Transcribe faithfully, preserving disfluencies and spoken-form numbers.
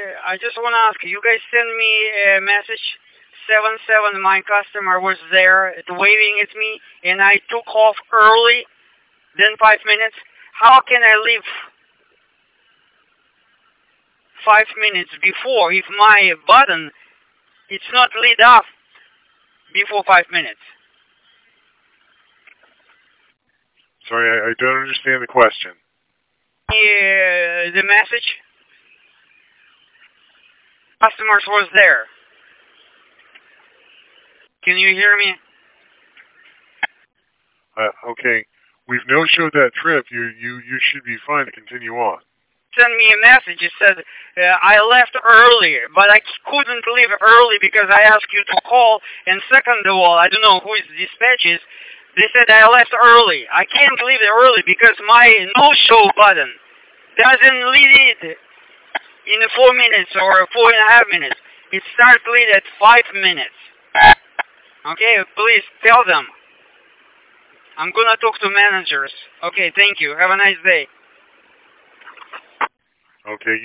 I just want to ask, you guys send me a message, seven seven, my customer was there waving at me, and I took off early, then five minutes. How can I leave five minutes before if my button, it's not lit up before five minutes? Sorry, I, I don't understand the question. Uh, the message, customers was there. Can you hear me? Uh, okay, we've no-showed that trip. You, you, you should be fine to continue on. Send me a message. It said uh, I left earlier, but I couldn't leave early because I asked you to call. And second of all, I don't know who is dispatch is. They said I left early. I can't leave early because my no-show button doesn't lead it in four minutes or four and a half minutes. It starts lead at five minutes. Okay, please tell them. I'm gonna talk to managers. Okay, thank you. Have a nice day. Okay.